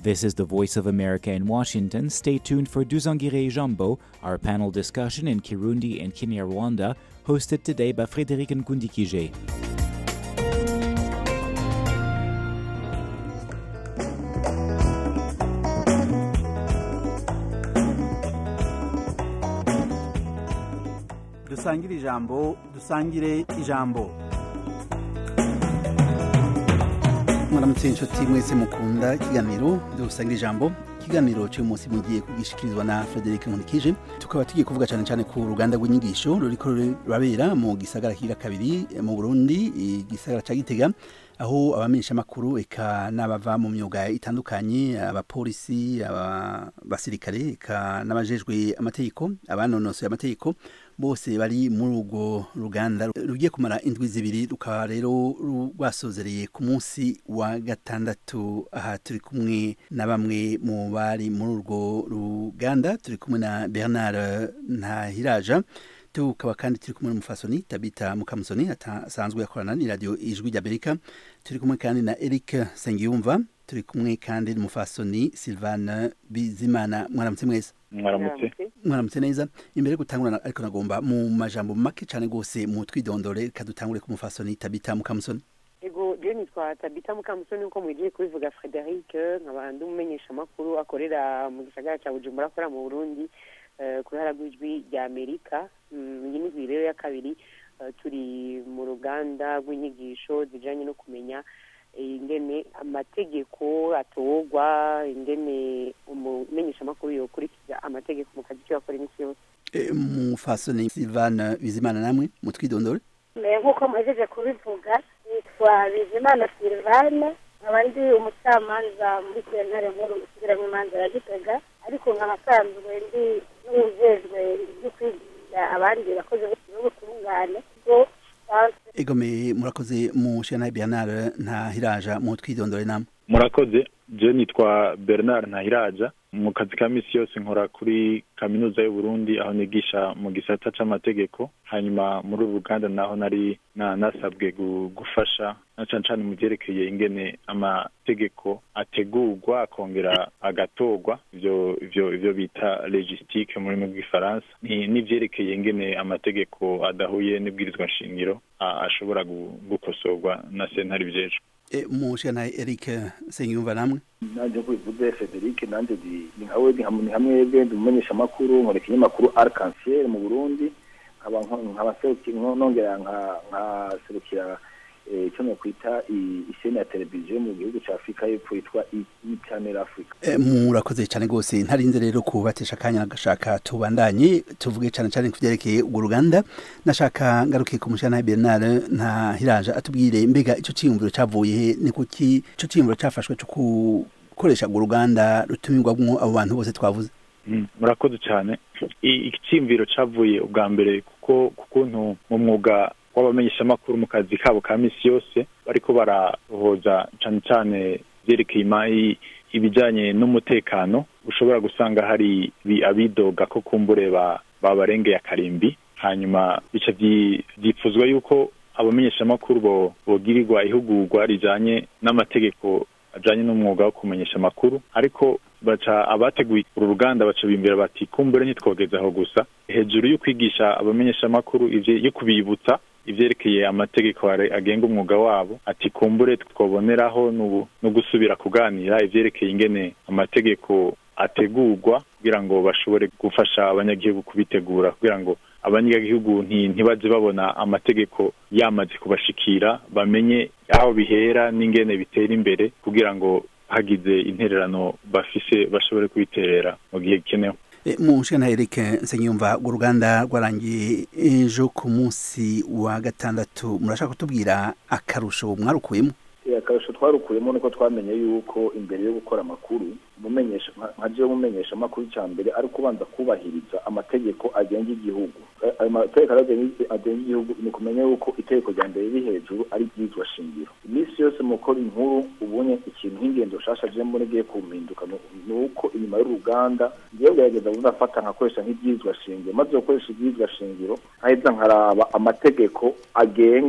This is the Voice of America in Washington. Stay tuned for Duzangire Jambo, our panel discussion in Kirundi and Kinyarwanda, hosted today by Frédéric Nkundikije. Dusangire ijambo, dusangire ijambo. Mwaramutse inshuti mwese mukunda ikiganiro dusangire ijambo. Ikiganiro cy'uyu munsi mugiye kugishikirizwa na Frédéric Nkundikije. Tukaba tugiye kuvuga cyane ku ruganda rw'inyigisho ruriko rurabera mu gisagara kira kabiri mu Burundi, igisagara ca Gitega, aho abamenyesha makuru eka n'abava mu myuga itandukanye, abapolisi, abasirikare eka n'abajejwe amategeko, abanonosoye amategeko, bose bari muri urwo ruganda rugiye kumara indwi zibiri, rukaba rero rwasozereye ku munsi wa gatandatu. Aha turi kumwe na bamwe mu bari muri urwo ruganda, turi kumwe na Bernard Ntahiraja, tukaba kandi turi kumwe n'umufasoni Tabita Mukamusoni asanzwe yakorana ni radio Ijwi ry'Amerika, turi kumwe kandi na Eric Sengiyumva, turi kumwe kandi n'umufasoni Sylvane Bizimana. Mwaramutse mwese. Mwaramutse neza. Imbere gutangura ariko nagomba mu majambo make cyane gose mu twidondore kadutangure ku mufasoni Tabita Mukamusoni. Ego je nitwa Tabita Mukamusoni uko mwigiye kubivuga Frédéric, nkabandi umumenyesha makuru akorera mu gisagara cya Bujumbura akora mu Burundi ku ruhara rw'Ijwi ry'Amerika. Iyi ni rero ya kabiri turi mu ruganda rw'inyigisho zijanye no kumenya ingene amategeko atogwa, ingene umumenyesha makuru yokurikiza amategeko mu kazi cyakora iminsi yose. Mufasoni Sylvane Bizimana namwe mutwidondore. Nkuko mwajeje kubivuga nitwa Bizimana Sylvane, abandi umucamanza muri sentare nkuru isubiramo imanza ya Gitega, ariko nk'abasanzwe ndi n'ujejwe byo kwigisha abandi bakoze b'ubutungane. Egome murakoze mu Shana Bernard Ntahiraja mu twidondore namwe. Murakoze. Je nitwa Bernard Ntahiraja, mu kazi ka misi yose nkora kuri kaminuza y'u Burundi aho nigisha mu gisata c'amategeko. Hanyuma muri Uganda naho nari nasabwe gufasha na cane mu byerekeye ingene amategeko ategurwa akongera agatogwa, ivyo bita logistique muri rw'ifaransa, ni vyerekeye ingene amategeko adahuye n'ibwirizwa nshingiro ashobora gukosorwa na sentare byejo. Mushana Eric Sengiyumva namwe. Nanje kubivuze Frédéric, nanje ni nkawe ni hamwe bende umumenyesha makuru mu kinyamakuru Arc-en-Ciel mu Burundi, nkaba nongera nka serukira icyo kwita ishene ya televiziyo mu gihugu cya Afrika y'Epfo yitwa Channel Africa. Murakoze cyane gose. Ntarinze rero kubatesha akanya nagashaka tubandanye tuvuge cyane kuvyerekeye urwo ruganda. Nashaka ngaruke ku Mushana Bernard Ntahiraja atubwire mbega ico ciyumviro cavuye ni kuki ico ciyumviro cafashwe cyo gukoresha urwo ruganda rutumirwamwo abo bantu bose twavuze. Murakoze cyane. Ikicimviro cavuye ubwa mbere kuko kukuntu mu mwuga w'abamenyesha makuru mu kazi kabo ka misi yose bariko barahoza cyane vyerekeye ibijanye n'umutekano, ushobora gusanga hari abidoga ko kumbure babarengeye akarimbi, hanyuma bica vyipfuzwa yuko abamenyesha makuru bogirirwa ihugurwa rijanye n'amategeko ajanye n'umwuga wo kumenyesha makuru. Ariko baca abateguye uru ruganda baca bimbera bati kumbure ntitwogezaho gusa, hejuru yo kwigisha abamenyesha makuru yo kubibutsa ivyerekeye amategeko agenga umwuga wabo, ati kumbure twoboneraho no gusubira kuganira ivyerekeye ingene amategeko ategurwa kugira ngo bashobore gufasha abanyagihugu kubitegura, kugira ngo abanyagihugu ntibaze babona amategeko yamaze kubashikira, bamenye aho bihera n'ingene bitera imbere kugira ngo hagize intererano bafise bashobore kubiterera mu gihe gikenewe. Mushana Eric Nsengiyumva, uruganda rwarangiye ejo ku munsi wa gatandatu, murashaka kutubwira akarusho mwarukuyemo? Akarusho twarukuyemo nuko twamenye yuko imbere yo gukora amakuru umumenyesha amakuru cyambere ari kubanza kubahiriza amategeko agenga igihugu. Ayo mategeko agenga igihugu ni kumenya yuko itegeko rya mbere riri hejuru ari bwizwa shingiro. Imisi yose mukora inkuru ubonye ikintu nk'ingendo shasha je mbone giye kumpinduka nuko inyuma y'uruganda ngiye kugerageza gufata nkakoresha nk'ibyizwa shingiro, maze gukoresha ibyizwa shingiro aheza nkaraba amategeko agenga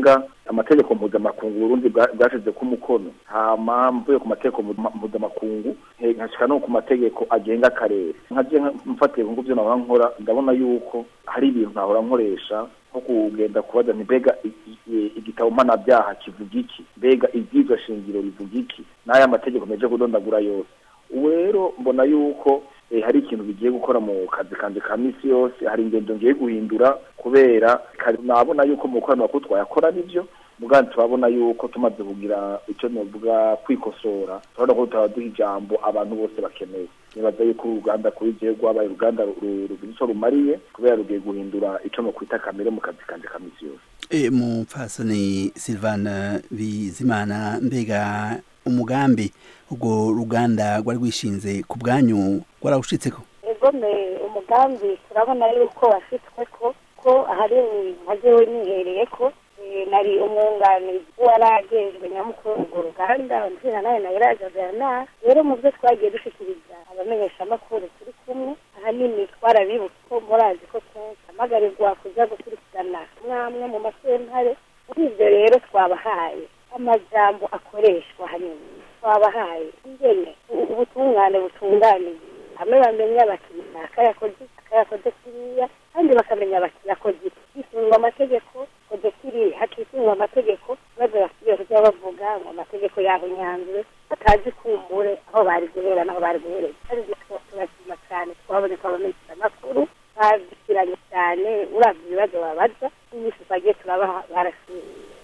amategeko mpuzamakungu Burundi bwashize ku mukono, hama mvuye ku mategeko mpuzamakungu nkashika no ku mategeko agenga akarere. Nkaje mfatiye ngo byo nahora nkora, ndabona yuko hari ibintu nahora nkoresha nko kugenda kubaza ni mbega igitabo mpanabyaha kivuga iki, mbega ibyizwa shingiro bivuga iki, n'aya mategeko meje kudondagura yose. Rero mbona yuko hari ikintu bigiye gukora mu kazi kanje ka misi yose, hari ingendo ngiye guhindura kubera nabona yuko mu korana ko twayakora nivyo mugandi twabona yuko tumaze kugira icyo novuga kwikosora, turabona ko tutaduha ijambo abantu bose bakeneye. Nibaza yuko uruganda kuri je rwabaye uruganda rugiso rumariye kubera rugiye guhindura icyo no kwita kamere mu kazi kanje ka misi yose. Mupfasoni Sylvane Bizimana, mbega umugambi ubwo ruganda rwari rwishinze ku bwanyu rwarawushitseko? Egome umugambi turabona yuko washitswe ko hari nkajewe nihereye ko nari umwunganizi waragejwe nyamukuru urwo ruganda nzina nawe nayirajagana. Rero mu byo twagiye dushikiriza abamenyesha amakuru turi kumwe, ahanini twarabibutse ko murazi ko amagarirwa kuja gukurikirana mwamwe mu masentare. Muri ivyo rero twabahaye amajambo akoreshwa hanini, twabahaye ingene ubutungane butunganiye, hamwe bamenya bati akayakoze kiriya, kandi bakamenya bati yakoze hisungwa amategeko, koze kiriya hakisungwa amategeko, maze basigaye kujya bavuga ngo amategeko yaho nyanzwe batazi kumbure aho bari guhera n'aho bari guhereza. Kandi turashima cyane, twabonye ko abamenyesha amakuru bazikiranye cyane, uravye ibibazo babaza n'ibisi bagiye turabaha barasubiye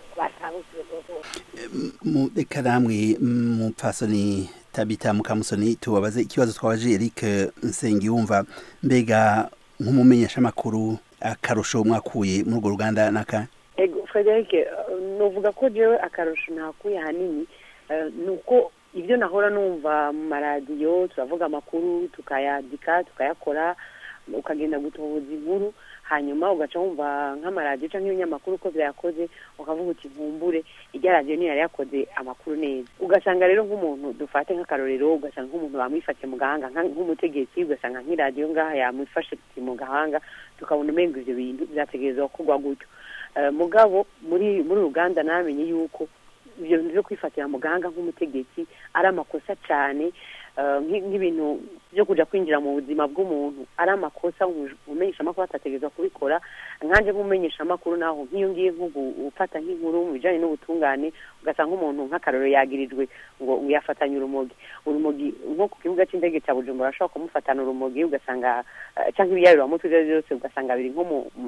reka namwe mupfasoni Tabita Mukamusoni tubabaze ikibazo twabaje Eric Nsengiyumva, mbega nk'umumenyesha amakuru akarusho mwakuye muri urwo ruganda naka? Frederic, novuga ko jewe akarusho nakuye hanini nuko ibyo nahora numva mu maradiyo turavuga amakuru tukayandika tukayakora, ukagenda gutohoza inkuru, hanyuma ugaca wumva nk'amaradiyo cyangwa ibinyamakuru ko byakoze, ukavuga uti nkumbure irya radiyo niyo yari yakoze amakuru neza. Ugasanga rero nk'umuntu dufate nk'akarorero, ugasanga nk'umuntu bamwifashe mu gahanga nk'umutegetsi, ugasanga nk'iradiyo ngaha yamwifashe mu gahanga, tukabona umenga ivyo bintu byategerezwa gukorwa gutyo. Mugabo muri Uganda namenye yuko ivyo bintu byo kwifatira mu gahanga nk'umutegetsi ari amakosa cyane, nk'ibintu byo kuja kwinjira mu buzima bw'umuntu ari amakosa umenyesha amakuru atategerezwa kubikora. Nkanje nk'umenyesha amakuru naho nk'iyo ngiye nko gufata nk'inkuru mu bijanye n'ubutungane, ugasanga nk'umuntu nk'akaroro yagirijwe ngo yafatanye urumogi nko ku kibuga c'indege ca Bujumbura, ashobora kumufatana urumogi, ugasanga canke ibiyayura mutwe byose ugasanga biri nko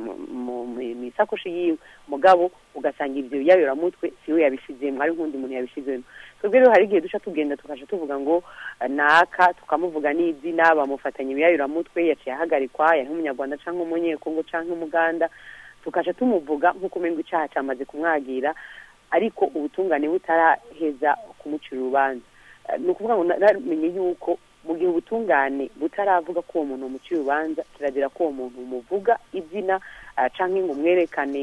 mu isakoshi yiwe, mugabo ugasanga ivyo biyayura mutwe siwe yabishizemo, ari nk'undi muntu yabishizemo. Twebwe rero hari igihe duca tugenda tukaja tuvuga ngo naka tukamuvuga n'izina bamufatanye ibiyayura mutwe, yaciye ahagarikwa, yari nk'umunyarwanda canke umunyekongo canke umuganda, tukaja tumuvuga nk'uko umengo icaha camaze kumwagira, ariko ubutungane butaraheza kumucira urubanza. Ni ukuvuga ngo namenye yuko mu gihe ubutungane butaravuga ko uwo muntu umucira urubanza, kirazira ko uwo muntu umuvuga izina canke ngo umwerekane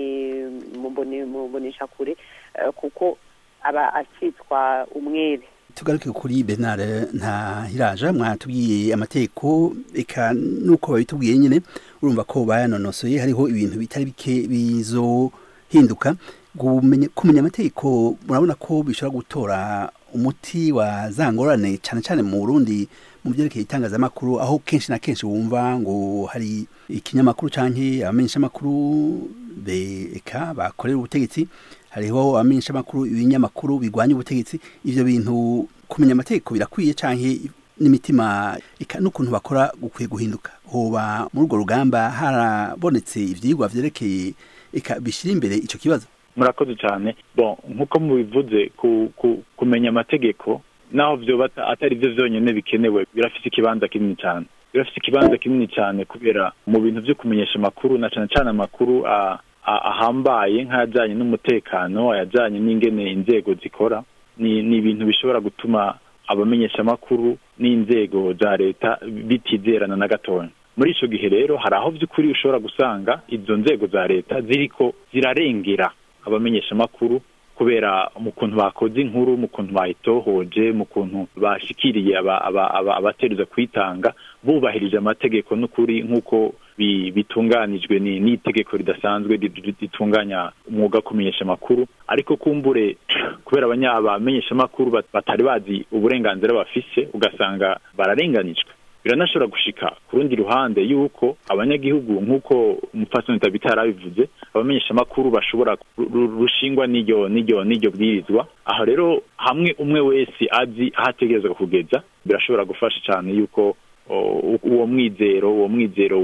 mubonesha kure, kuko aba acitwa umwere. Tugaruke kuri Bernard Ntahiraja, mwatubwiye amategeko eka nuko babitubwiye nyine, urumva ko bayanonosoye, hariho ibintu bitari bike bizohinduka. Kumenya amategeko murabona ko bishobora gutora umuti wa zangorane cyane cyane mu Burundi mu byerekeye itangazamakuru, aho kenshi na kenshi wumva ngo hari ikinyamakuru canke abamenyesha amakuru beka bakorera ubutegetsi, hariho abamenyesha amakuru ibinyamakuru bigwanya ubutegetsi. Ivyo bintu kumenya amategeko birakwiye canke n'imitima eka n'ukuntu bakora gukwiye guhinduka? Hoba muri urwo rugamba harabonetse ivyigwa vyerekeye eka bishira imbere ico kibazo? Murakoze cyane. Nkuko mubivuze, kumenya amategeko naho vyo atari vyo vyonyene bikenewe, birafise ikibanza kinini cyane, kubera mu bintu vyo kumenyesha amakuru na cyane cyane amakuru ahambaye nk'ajanye n'umutekano, ayajanye n'ingene inzego zikora, ni ibintu bishobora gutuma abamenyesha amakuru n'inzego za leta bitizerana na gatoya. Muri ico gihe rero hari aho vy'ukuri ushobora gusanga izo nzego za leta ziriko zirarengera abamenyesha amakuru, kubera mu kuntu bakoze inkuru, mu kuntu bayitohoje, mu kuntu bashikiriye abateruza kwitanga, bubahirije amategeko n'ukuri nk'uko bitunganijwe n'itegeko ridasanzwe ritunganya umwuga kumenyesha amakuru. Ariko kumbure kubera abamenyesha amakuru batari bazi uburenganzira bafise ugasanga bararenganijwe. Biranashobora gushika ku rundi ruhande yuko abanyagihugu nk'uko umupfasoni Tabita yarabivuze, abamenyesha amakuru bashobora rushingwa n'iryo bwirizwa. Aho rero hamwe umwe wese azi aho ategerezwa kugeza, birashobora gufasha cyane yuko uwo mwizero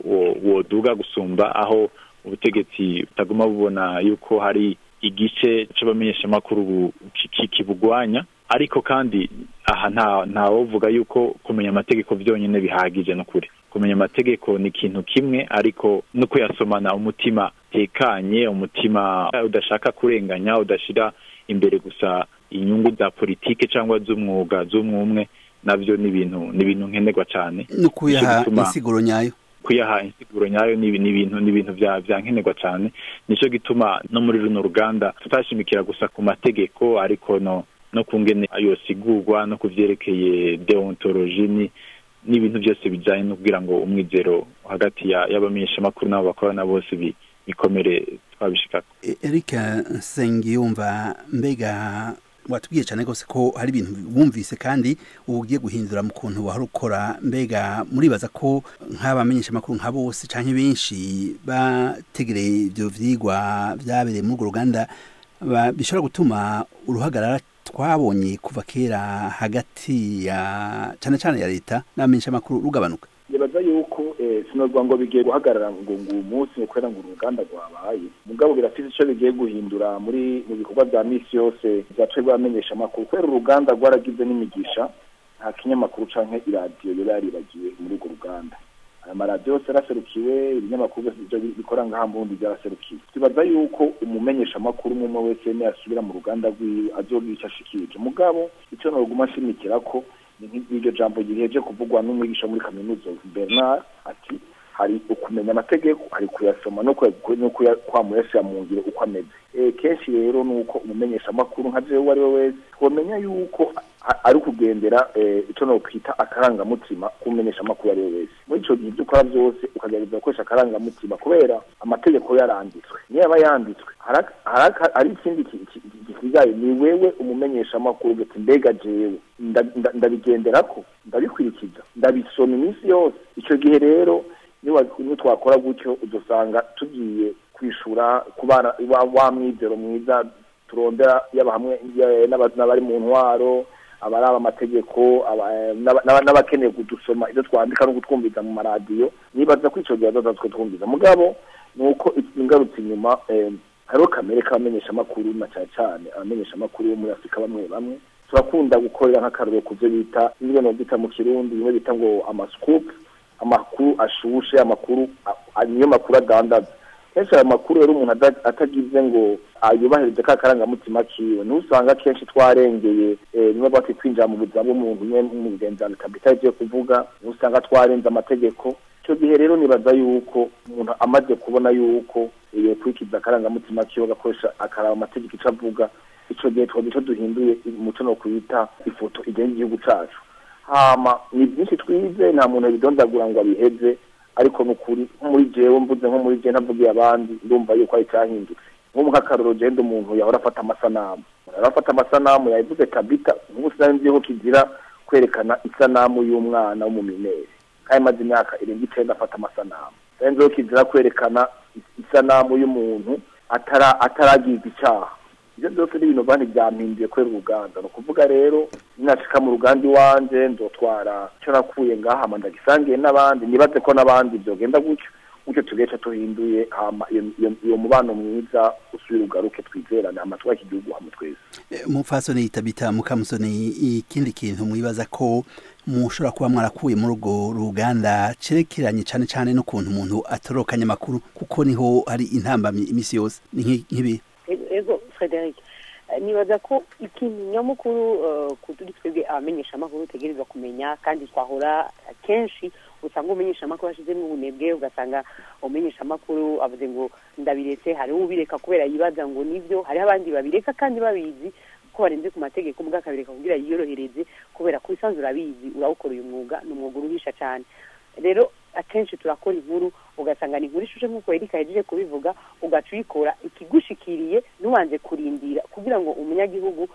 woduga gusumba aho ubutegetsi butaguma bubona yuko hari igice c'abamenyesha amakuru kibugwanya. Ariko kandi aha ntawovuga yuko kumenya amategeko vyonyene bihagije n'ukuri. Kumenya amategeko ni ikintu kimwe, ariko no kuyasomana umutima tekanye, umutima udashaka kurenganya, udashira imbere gusa inyungu za politike cyangwa z'umwuga z'umwe, navyo ni ibintu nkenerwa cyane. No kuyaha insiguro nyayo. Kuyaha insiguro nyayo ni ibintu vya nkenerwa cyane. Nico gituma no muri runo ruganda tutashimikira gusa ku mategeko, ariko no kungene ayo sigurwa no kuvyerekeye deontologie n'ibintu byose bijanye no kugira ngo umwizero hagati y'abamenyesha amakuru n'abo bakorana bose bikomere twabishikako. Erika Nsengiyumva, mbega watubwiye cyane rwose ko hari ibintu wumvise kandi ugiye guhindura mu kuntu wahora ukora. Mbega muribaza ko nk'abamenyesha amakuru nka bose canke benshi bategereye ivyo vyigwa vyabereye muri urwo ruganda bishobora gutuma uruhagarara twabonye kuva kera hagati ya cyane ya leta n'abamenyesha amakuru rugabanuka? Nibaza yuko sinozwa ngo bigiye guhagarara ngo umunsi ukwera ngo uruganda rwabaye, mugabo birafise ico bigiye guhindura mu bikorwa bya misi yose byacegwa bamenyesha amakuru. Kwera uruganda rwaragize n'imigisha, nta kinyamakuru canke iradiyo yaribagiwe muri urwo ruganda. Amaradiyo yose araserukiwe, ibinyamakuru byose bikora ngaha mbundi byaraserukiwe. Tubaza yuko umumenyesha amakuru umwe wese yasubira mu ruganda rwiwe azogica ashikirije. Mugabo ico noguma nshimikira ko n'iryo jambo giheje kuvugwa n'umwigisha muri kaminuza Bernard, ati hari ukumenya amategeko, hari kuyasoma no kwamuyashyira mu ngiro uko ameze. Kenshi rero nuko umumenyesha amakuru nka jewe ari we wese twomenya yuko ari kugendera ico no kwita akarangamutima kumenyesha amakuru ari we wese. Muri ico gihe ukora byose ukagerageza gukoresha akarangamutima, kubera amategeko yaranditswe. Niyo aba yanditswe hari ikindi gikigaye, ni wewe umumenyesha amakuru gati mbega jewe ndabigenderako, ndabikwirikiza, ndabisoma iminsi yose. Ico gihe rero niyo twakora gutyo udusanga tugiye kwishura kubana wa mwizero mwiza turondera yaba hamwe n'abari mu ntwaro, abaraba amategeko, n'abakeneye kudusoma ibyo twandika no gutwumviza mu maradiyo. Nibaza ko ico gihe bazatwe twumviza. Mugabo nuko ingarutse inyuma hariho kamere k'abamenyesha amakuru na cyane abamenyesha amakuru bo muri Afrika bamwe turakunda gukorera nk'akaroro kuvyo bita ibintu bita mu Kirundi bimwe bita ngo amascoop, amakuru ashushe, amakuru niyo makuru adandaza. Kenshi ayo makuru rero umuntu atagize ngo ayubahirize ka karangamutima kiwe, ntusanga kenshi twarengeye nimwe bati twinjira mu buzima bw'umuntu umwe mu bugenzana Tabita yagiye kuvuga, ntusanga twarenze amategeko. Icyo gihe rero nibaza yuko umuntu amaze kubona yuko iyo kwikiza akarangamutima kiwe gakoresha akaraba amategeko ico avuga, ico gihe twagiye duhinduye umuco no kwita ifoto igenga igihugu cacu. Hama ni byinshi twize, nta muntu bidondagura ngo abiheze, ariko nukuri nko muri jewe mvuze nko muri je ntavugiye abandi ndumva yuko ari cyahindutse. Nko mu kakaroro je umuntu yahora afata amasanamu yavuze Tabita nk'ubusanzwe kizira kwerekana isanamu y'umwana w'umuminere kandi maze imyaka 9 afata amasanamu. Senzo kizira kwerekana isanamu y'umuntu ataragize icyaha. Ibyo byose ni ibintu bandi byampinduye kwera uruganda. No kuvuga rero ninashika mu ruganda iwanje ndotwara cyo nakuye ngaha mandagisangiye n'abandi, nibaze ko n'abandi byogenda gutyo tugeca tuhinduye, hama iyo mubano mwiza usubira ugaruke twizerana amatwa y'igihugu hamwe twese. Mupfasoni Tabita Mukamusoni, ikindi kintu mwibaza ko mushobora kuba mwarakuye muri urwo ruganda cerekeranye cyane n'ukuntu umuntu atorokanya amakuru, kuko niho hari intambamyi imisi yose ni nk'ibi. Ego Frederic, nibaza ko ikintu nyamukuru kuturi twebwe abamenyesha amakuru tegerezwa kumenya, kandi twahora kenshi usanga umenyesha amakuru ashizemo ubunebwe, ugasanga umenyesha amakuru avuze ngo ndabiretse, hari ubireka kubera yibaza ngo nivyo, hari abandi babireka kandi babizi ko barenze ku mategeko mbwa kabiri kugira yiyorohereze kubera ko isanzwe urabizi urawukora uyu mwuga ni umwuga uruhisha cyane rero akenshi turakora inkuru ugasanga ni inkuru ishushe nk'uko Erika yaje kubivuga ugaca uyikora ikigushikiriye nubanze kurindira kugira ngo umunyagihugu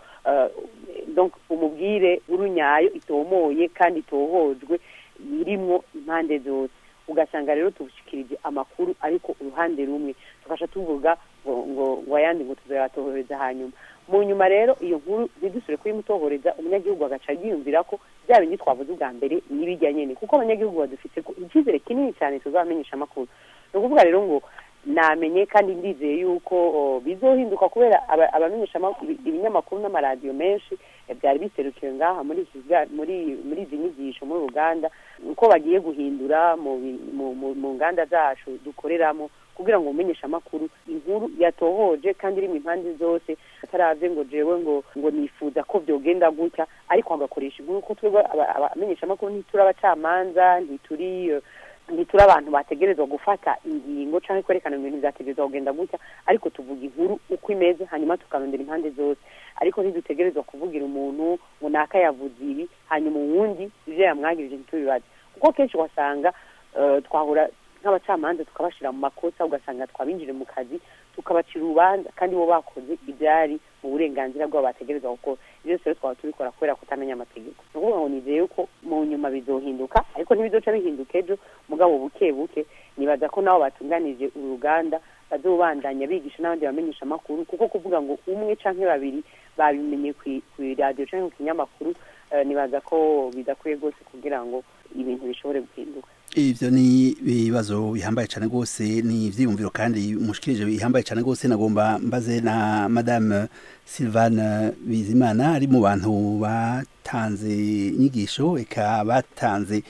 donc umubwire urunyayo itomoye kandi itohojwe irimwo impande zose ugasanga rero tubushikirije amakuru ariko uruhande rumwe tukasha tuvuga ngo wayandi ngo tuzayatohoreza hanyuma mu nyuma rero iyo nkuru zidusure kuyimutohoreza umunyagihugu agaca yiyumvira ko bya bindi twavuze ubwa mbere n'ibijya nyene kuko abanyagihugu badufite icyizere kinini cyane tuzamenyesha amakuru no kuvuga rero ngo namenye kandi ndizeye yuko bizohinduka kubera abamenyesha ibinyamakuru n'amaradiyo menshi byari biserukiye ngaha muri izi nyigisho muri Uganda uko bagiye guhindura mu nganda zacu dukoreramo kugira ngo umenyesha amakuru inkuru yatohoje kandi iri mu impande zose ataravye ngo jewe ngo nifuza ko vyogenda gutya ariko agakoresha inkuru ko twebwe abamenyesha amakuru ntiturabacamanza ntituri abantu bategerezwa gufata ingingo canke kwerekana ibintu vyategerezwa kugenda gutya ariko tuvuga inkuru uko imeze hanyuma tukarondera impande zose ariko ntidutegerezwa kuvugira umuntu ngo naka yavuze ibi hanyuma uwundi ivyo yamwagirije ntitubibaze kuko kenshi wasanga twahura nk'abacamanza tukabashira mu makosa ugasanga twabinjire mu kazi tukabacira urubanza kandi bo bakoze ibyari mu burenganzira bwabo bategerezwa gukora ibyo rero twaba tubikora kubera kutamenya amategeko ni ukuvuga ngo nizeye ko mu nyuma bizohinduka ariko ntibizoca bihinduka ejo mugabo buke buke nibaza ko nabo batunganije uruganda bazobandanya bigisha n'abandi bamenyesha amakuru kuko kuvuga ngo umwe canke babiri babimenye ku radio canke ku kinyamakuru nibaza ko bidakwiye rwose kugira ngo ibintu bishobore guhinduka ivyo ni ibibazo bihambaye cyane rwose ni ivyiyumviro kandi mushikirije bihambaye cyane rwose nagomba mbaze na madame Sylvane Bizimana ari mu bantu batanze inyigisho eka batanze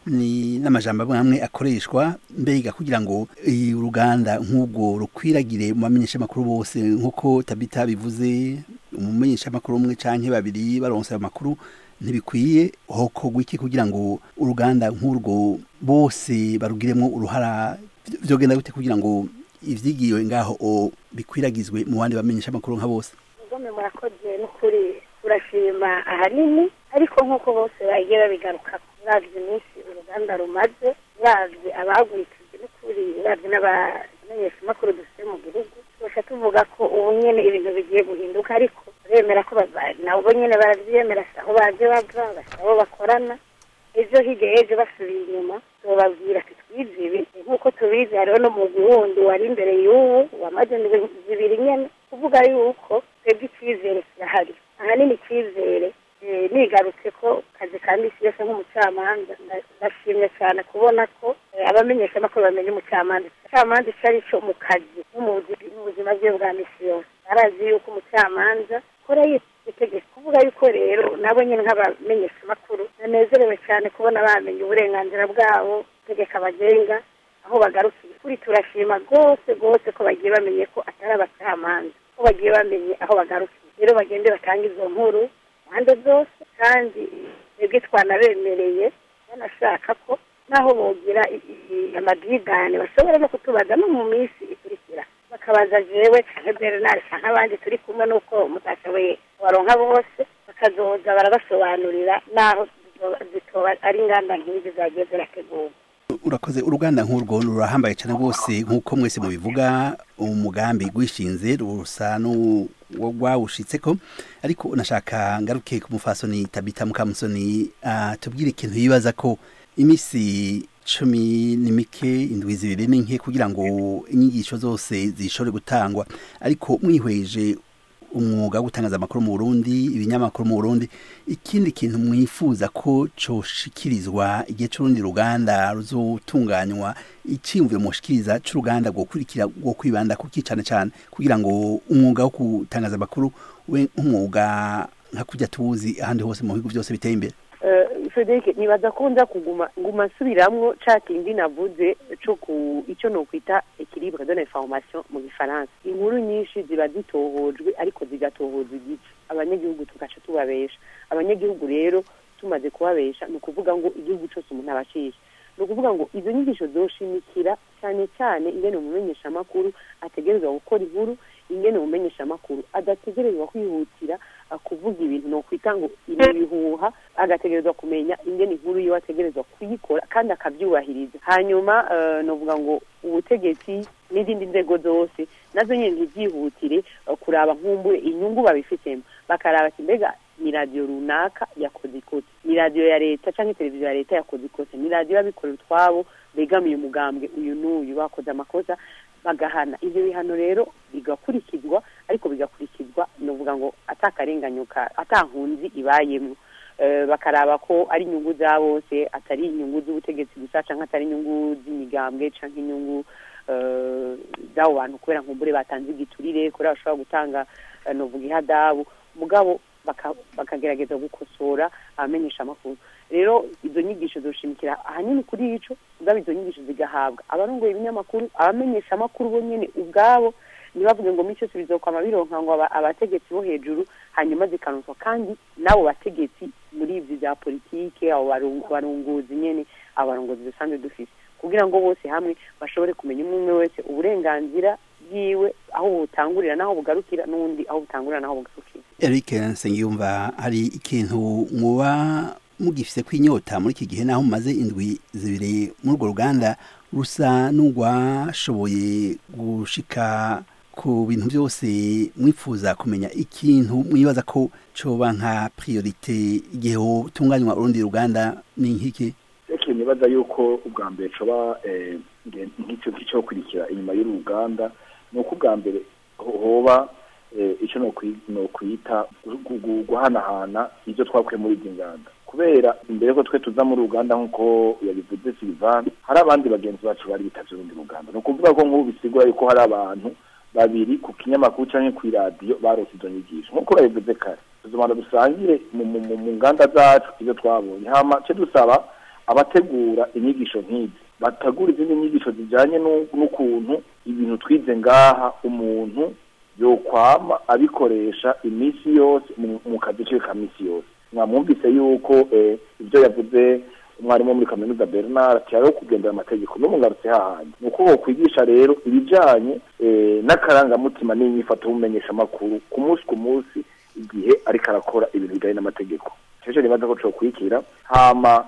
ni n'amajambo amwe akoreshwa mbega kugira ngo uruganda nk'ubwo rukwiragire mu bamenyesha amakuru bose nk'uko Tabita bivuze umumenyesha amakuru umwe canke babiri baronse amakuru ntibikwiye hokorwa iki kugira ngo uruganda nk'urwo bose barugiremo uruhara vyogenda gute kugira ngo ivyigiwe ngaho bikwiragizwe mu bandi bamenyesha amakuru nka bose ngome murakoze n'ukuri urashima ahanini ariko nk'uko bose bagiye babigaruka uravye iminsi uruganda rumaze uravye abagurikije n'ukuri uravye n'abamenyesha amakuru dufite mu gihugu twese tuvuga ko ubu nyene ibintu bigiye guhinduka ariko bemera ko nabo nyene baravyemera aho baje bava aho bakorana ejo hirya ejo basubiye inyuma tubabwira ati twize ibi nk'uko tubizi hariho no mu wundi wari imbere y'ubu wamaze zibiri nyene kuvuga yuko twebwe icyizere kirahari ahanini icyizere nigarutse ko kazi ka misi yose nk'umucamanza ndashimye cyane kubona ko abamenyesha amakuru bamenye umucamanza icyo ari cyo mu kazi no mu buzima bwe bwa misi yose arazi yuko umucamanza kora itegeko kuvuga yuko rero nabo nyine nk'abamenyesha amakuru nanezerewe cyane kubona bamenye uburenganzira bwabo itegeko abagenga aho bagarukiye kuri turashima rwose ko bagiye bamenye ko atari abacamanza ko bagiye bamenye aho bagarukiye rero bagende batanga izo nkuru impande zose kandi twebwe twanabemereye banashaka ko naho bogira amadidane bashobora no kutubaza no mu minsi ikurikira bakabaza jewe canke Bernard canke abandi turi kumwe nuko mutashoboye baronka bose bakazoza barabasobanurira naho zitoba ari inganda nk'izi zagiye zirategurwa urakoze uruganda nk'urwo rurahambaye cyane rwose nk'uko mwese mubivuga umugambi gwishinze rusa n'uwawushitseko ariko nashaka ngaruke ku mufasoni Tabita Mukamusoni tubwire ikintu yibaza ko imisi 10 n'imike indwi zibiri n'inke kugira ngo inyigisho zose zishobore gutangwa ariko mwihweje umwuga wo gutangaza amakuru mu Burundi ibinyamakuru mu Burundi ikindi kintu mwifuza ko coshikirizwa igihe c'urundi ruganda ruzotunganywa icimvuye mushikiriza c'uruganda gukurikira go kwibanda kuki cyane kugira ngo umwuga wo gutangaza amakuru we umwuga nka kujya tuzi ahandi hose mu bihugu byose biteye imbere Frederic nibaza ko nza nguma subiramwo cakindi navuze cyo icyo no kwita équilibre de l'information mu Gifaransa inkuru nyinshi ziba zitohojwe ariko zigatohozwa igice abanyagihugu tugaca tubabesha abanyagihugu rero tumaze kubabesha no kuvuga ngo igihugu cyose umuntu abashisha no kuvuga ngo izo nyigisho zoshimikira cyane ingene umumenyesha amakuru ategerezwa gukora inkuru ingene umumenyesha amakuru adategerezwa kwihutira kuvuga ibintu no kwita ngo ibihuha, agategerezwa kumenya ingene inkuru yo ategerezwa kuyikora kandi akabyubahiriza. Hanyuma novuga ngo ubutegetsi n'izindi nzego zose nazo nyine ntibyihutire kuraba nkumbure inyungu babifitemo, bakaraba ati mbega ni radio runaka yakoze ikosa, ni radio ya leta cyangwa televiziyo ya leta yakoze ikosa, ni radio y'abikorera utwabo begamiye umugambwe uyu n'uyu bakoze amakosa, bagahana. Ivyo bihano rero bigakurikizwa, ariko bigakurikizwa novuga ngo atakarenganyuka, atankunzi ibayemo. Bakaraba ko ari inyungu za bose, atari inyungu z'ubutegetsi gusa canke atari inyungu z'imigambwe canke inyungu z'abo bantu kubera nkumbure batanze igiturire, kubera bashobora gutanga novuga ihadabu, mugabo bakagerageza gukosora abamenyesha amakuru. Rero izo nyigisho zoshimikira ahanini kuri ico, mugabo izo nyigisho zigahabwa abarongoye ibinyamakuru, abamenyesha amakuru bo nyene ubwabo, nibavuge ngo mico bizokwama bironka ngo abategetsi bo hejuru hanyuma zikanonswa, kandi nabo bategetsi muri ivyo bya politike abo barunguzi nyene, abarongozi dusanzwe dufise, kugira ngo bose hamwe bashobore kumenya umwe wese uburenganzira bwiwe, aho butangurira naho bugarukira, n'undi aho butangurira naho bugarukira. Eric Nsengiyumva, hari ikintu muba mugifise kwinyota muri iki gihe naho mumaze indwi zibiri muri urwo ruganda rusa n'urwashoboye gushika ku bintu byose mwifuza kumenya, ikintu mwibaza ko coba nka priorite igihe utunganywa urundi ruganda ni nk'iki? Eki nibaza yuko ubwa mbere coba nk'icyo cyo kurikira inyuma y'uruganda, nuko ubwa mbere hoba icyo no kwita guhanahana ibyo twakuye muri izi nganda, kubera imbere ko twe tuza muri Uganda nkuko yabivuze Sylvain, hari abandi bagenzi bacu bari bitavye urundi ruganda. No kuvuga ko nk'ubu bisigura yuko hari abantu babiri ku kinyamakuru canke ku radio barose izo nyigisho, nkuko yabivuze kare. Tuzomana dusangire mu nganda zacu ibyo twabonye, hama cyo dusaba abategura inyigisho nk'izi bategura izindi nyigisho zijanye n'ukuntu ibintu twize ngaha umuntu yokwama abikoresha imisi yose mu kazi ke ka misi yose. Mwumvise yuko ibyo yavuze umwarimu muri kaminuza Bernard cyaro kugendera amategeko no mungarutse hahandi, nuko kwigisha rero ibijanye n'akarangamutima n'inyifato y'umenyesha amakuru ku munsi igihe ariko arakora ibintu bijanye n'amategeko. Cyo nibaza ko cyo kwikira, hama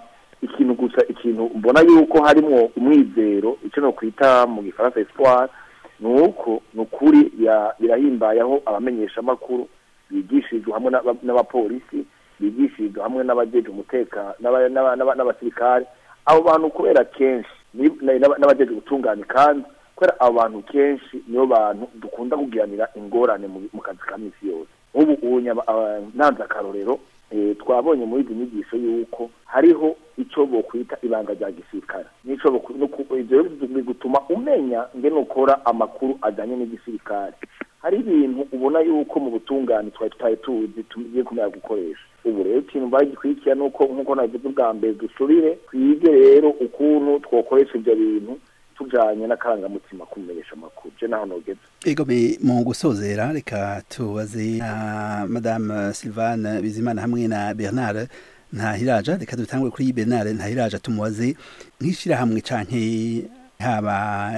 ikintu mbona yuko harimo umwizero, icyo no kwita mu gifaransa espoir, nuko nukuri birahimbayeho abamenyesha amakuru bigishijwe hamwe n'abapolisi, bigishijwe hamwe n'abajeje umutekano n'abasirikare. Abo bantu kubera kenshi n'abajeje gutunganya, kandi kubera abo bantu kenshi niyo bantu dukunda kugiranira ingorane mu kazi ka misi yose. Ubu nanze akarorero, twabonye muri izi nyigisho yuko hariho icyo bokwita ibanga rya gisirikare, nico ivyo gutuma umenya ngene ukora amakuru ajanye n'igisirikare. Hari ibintu ubona yuko mu butungane twari tuzi tugiye kumenya gukoresha. Ubu rero ikintu bagikwirikiye nuko nkuko navuze ubwa mbere, dusubire twige rero ukuntu twokoresha ibyo bintu tujanye n'akarangamutima kumenyesha amakuru. Je naho nogeze. Ego mu gusozera reka tubaze Madame Sylvane Bizimana hamwe na Bernard Ntahiraja. Reka dutangure kuri Bernard Ntahiraja, tumubaze nk'ishira hamwe canke haba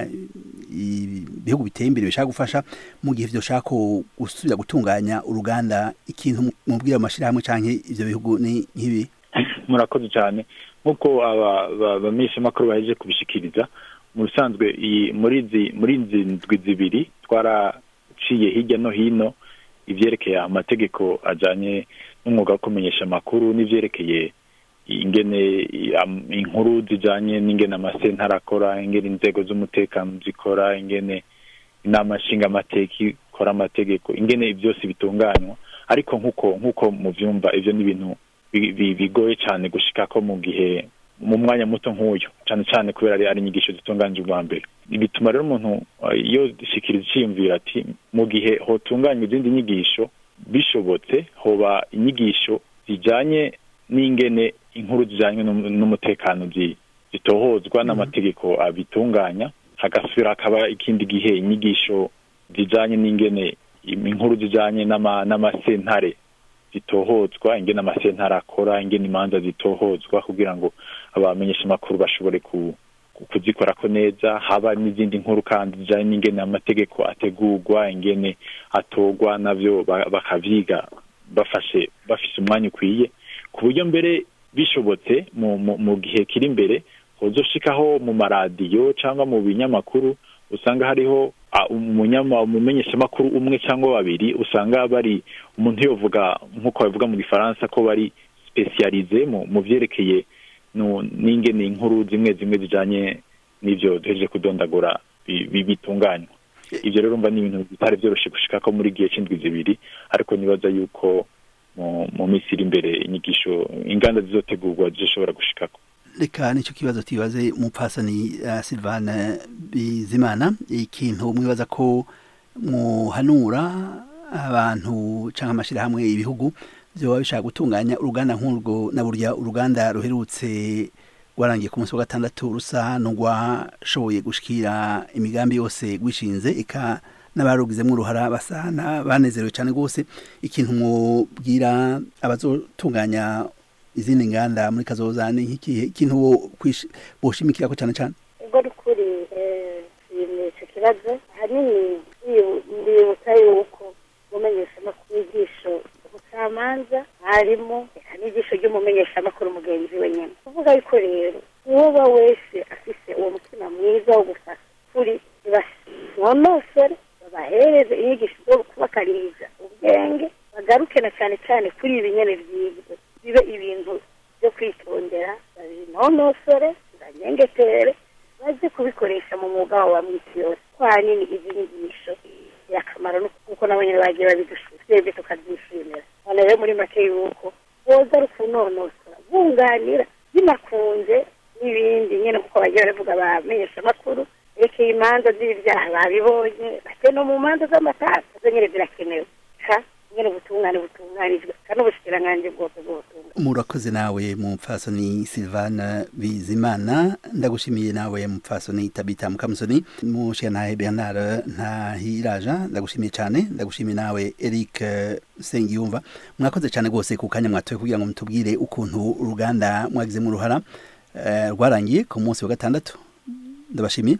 ibihugu biteye imbere bishaka gufasha mu gihe byo shaka gusubira gutunganya uruganda, ikintu mubwira amashira hamwe canke ivyo bihugu ni nk'ibi? Murakoze cyane. Nkuko abamisha makuru baje kubishikiriza, mu bisanzwe muri izi ndwi zibiri twaraciye hirya no hino ivyerekeye amategeko ajanye n'umwuga wo kumenyesha amakuru, n'ivyerekeye ingene inkuru zijanye n'ingene amasentara akora, ingene inzego z'umutekano zikora, ingene inama nshinga amateka ikora amategeko, ingene byose bitunganywa. Ariko nkuko muvyumva, ivyo ni ibintu bigoye cyane gushikako mu mwanya muto nk'uyu, cyane kubera ari inyigisho zitunganyije ubwa mbere. Bituma rero umuntu iyo shikiriza iciyumvira ati mu gihe hotunganywa izindi nyigisho, bishobotse hoba inyigisho zijanye n'ingene inkuru zijanye n'umutekano zitohozwa n'amategeko abitunganya, hagasubira hakaba ikindi gihe inyigisho zijanye n'ingene inkuru zijanye n'amasentare zitohozwa, ingene amasentare akora, ingene imanza zitohozwa, kugira ngo abamenyesha amakuru bashobore kuzikorako neza. Haba n'izindi nkuru kandi zijanye n'ingene amategeko ategurwa, ingene atogwa, navyo bakavyiga bafise umwanya ukwiye ku buryo mbere bishobotse mu gihe kiri imbere hozoshikaho mu maradiyo cyangwa mu binyamakuru usanga hariho umumenyeshamakuru umwe cyangwa babiri usanga bari umuntu yovuga nk'uko bavuga mu gifaransa ko bari spesialize mu vyerekeye n'ingene inkuru zimwe zijanye n'ivyo duhejeje kudondagura bitunganywa. Ivyo rero mba ni ibintu bitari vyoroshe gushikako muri gihe c'indwi zibiri, ariko nibaza yuko mu minsi iri imbere inyigisho inganda zizotegurwa zizoshobora gushikako. Reka nicyo kibazo tibaze umupfasoni Sylvane Bizimana, ikintu mwibaza ko muhanura abantu canke amashirahamwe ibihugu vyoba bishaka gutunganya uruganda nk'urwo, na burya uruganda ruherutse rwarangiye ku munsi wa gatandatu rusa n'urwashoboye gushikira imigambi yose gwishinze, eka n'abarugizemo uruhara basana banezerewe cyane rwose. Ikintu mubwira abazotunganya izindi nganda muri kazoza ni nk'ikihe, ikintu boshimikira ko cyane cyane? Ubwo rukuri icyo kibazo ahanini ndibutsa yuko umumenyeshamakuru yigisho ubucamanza harimo n'ijisho ry'umumenyeshamakuru mugenzi we nyine. Kuvuga yuko rero uwoba wese afise uwo mutima mwiza wo gufasha kuri banonosore babahereze inyigisho zo kubakaririza ubwenge, bagaruke na cyane cyane kuri ibi nyene vyigwe, bibe ibintu byo kwitondera, babinonosore banyengetere, baze kubikoresha mu mwuga wa misi yose. Kwa nini izi nyigisho yakamaro nuko nabo nyene bagiye babidushije tukabyishimira. Hano rero muri make yuko boza rukunonosora bunganira binakunze n'ibindi nyene kuko bagiye baravuga bamenyesha makuru rekeye imanza z'ibyaha babibonye, bate no mu manza z'amatasa zo nyene zirakenewe nyene butunganijwe kandi ubushikiranganje bwose bw'ubutunga. Murakoze nawe mupfasoni Sylvane Bizimana, ndagushimiye nawe mupfasoni Tabita Mukamusoni, mushyantahe Bernard Ntahiraja, ndagushimiye cyane. Ndagushimiye nawe Eric Sengiyumva, mwakoze cyane rwose ku kanya mwatoye kugira ngo mutubwire ukuntu uruganda mwagizemo uruhara rwarangiye ku munsi wa gatandatu. Ndabashimiye.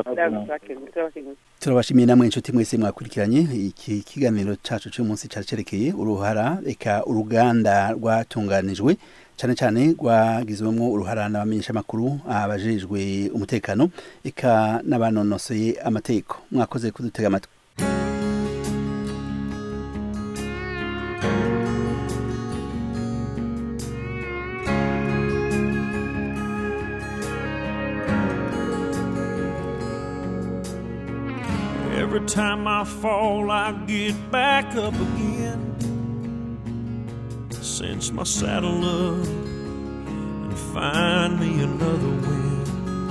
Turabashimiye namwe inshuti mwese mwakurikiranye iki kiganiro cacu cy'umunsi cyacerekeye uruhara eka uruganda rwatunganijwe cyane cyane rwagizwemo uruhara n'abamenyesha makuru, abajejwe umutekano eka n'abanonosoye amategeko. Mwakoze kudutega amatwi. Every time I fall, I get back up again. Cinch my saddle up and find me another wind.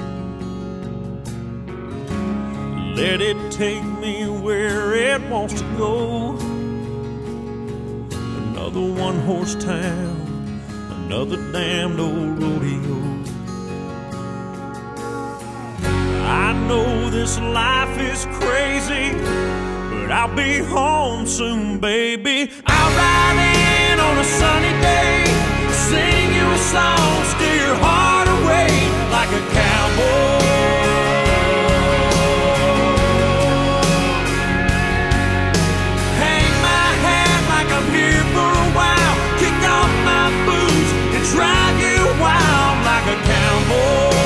Let it take me where it wants to go. Another one-horse town, another damned old rodeo. I know this life is crazy, but I'll be home soon, baby. I'll ride in on a sunny day, sing you a song, steer your heart away like a cowboy. Hang my hat like I'm here for a while, kick off my boots and drive you wild like a cowboy.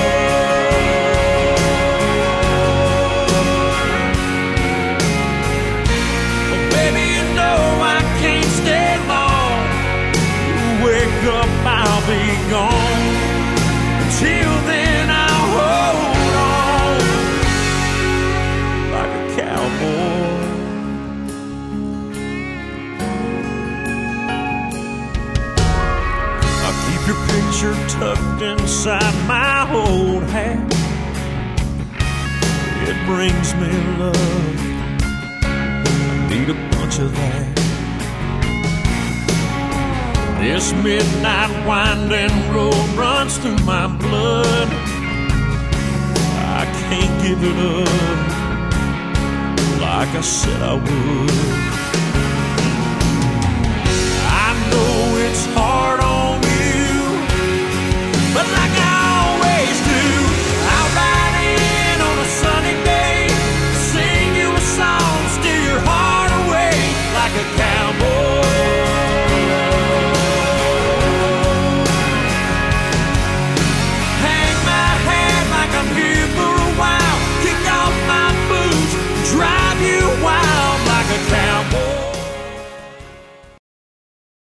I'll be gone. Until then I'll hold on like a cowboy. I'll keep your picture tucked inside my old hat. It brings me love, need a bunch of that. This midnight winding road runs through my blood. I can't give it up like I said I would.